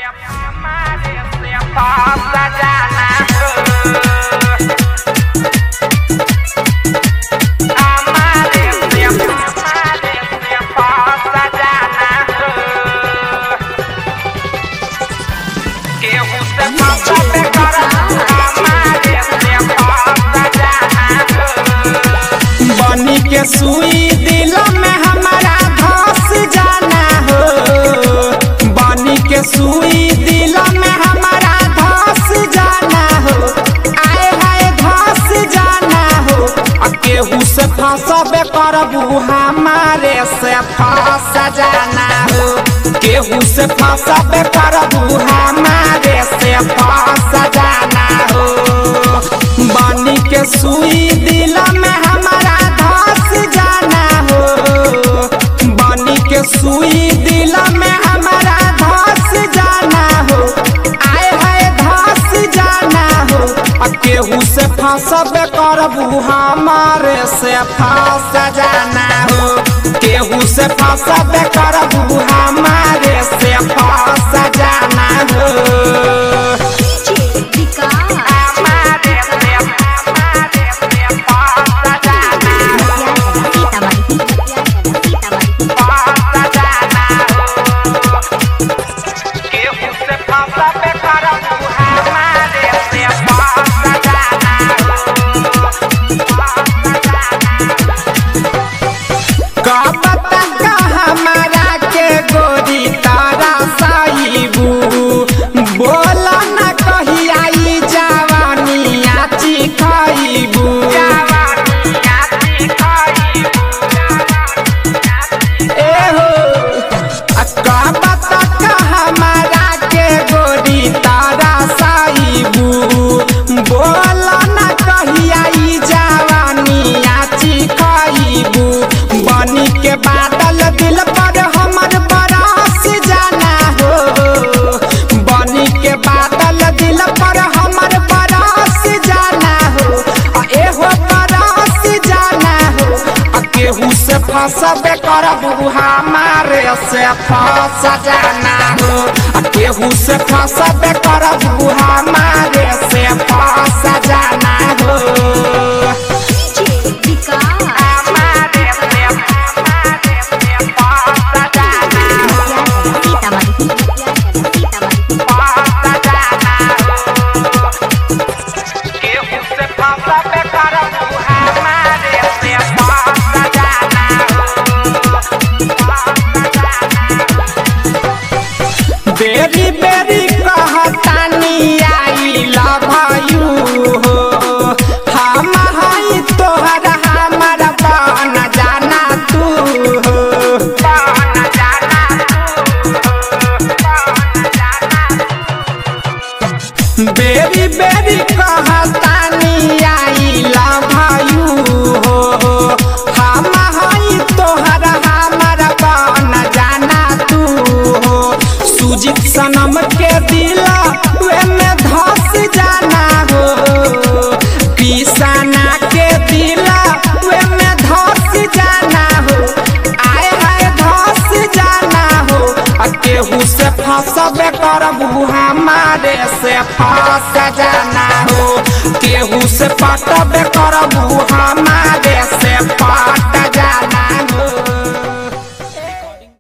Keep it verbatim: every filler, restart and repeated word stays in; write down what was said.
बनी के सुई दिल में हमारा धस जाना हो, बनी के सुई दिल में हमारा धस जाना हो, आए हाय धस जाना हो। केहू से फंसबे करबू हमारे से फंस जाना हो, केहू से फंसबे करबू हमारे से फंस जाना हो। बनी के सुई दिल में हमारा धस जाना हो, बनी के सुई दिल में हमारा धस जाना हो, आए हाय धस जाना हो। केहू से फंसबे करबू हमारे से फंस जाना हो, केहू से फंसबे करबू हमारे से फंस जाना हो। बोला न कहिया ई जवानिया चिखाइबू, एहो कब तक हमारा के गोरी तारा साइबू। बोला न कहिया ई जवानिया चिखाइबू, बनी के बादल दिल पर हमर बरस जाना हो, बनी के बादल दिल पर हमर बरस जाना हो, एहो बरस जाना हो। केहू से फंसबे करबू हमारे से फंस जाना हो, केहू से फंसबे करबू हमारे से फंस जाना हो। बेरी बेरी कहतानी आई लव यू हो, हम हई तोहर हमर बन जाना तू हो। बेरी बेरी कहतानी आई लव यू हो, हम हई तोहर हमर बन जाना तू हो। सुजीत सनम के दिल में धस जाना हो, किसाना के दिल में धस जाना हो, आए हाय धस जाना हो। केहू से फंसबे करबू हमारे से फंस जाना हो, केहू से पटबे करबू हमारे